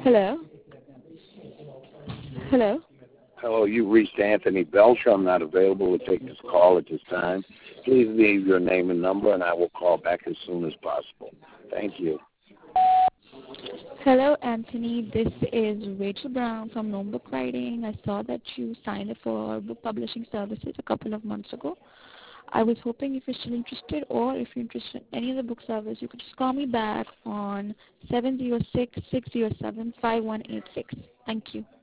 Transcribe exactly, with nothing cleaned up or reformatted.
Hello? Hello? Hello, you've reached Anthony Belcher. I'm not available to take this call at this time. Please leave your name and number, and I will call back as soon as possible. Thank you. Hello, Anthony. This is Rachel Brown from Gnome Book Writing. I saw that you signed up for book publishing services a couple of months ago. I was hoping if you're still interested, or if you're interested in any of the book service, you could just call me back on seven zero six, six zero seven, five one eight six. Thank you.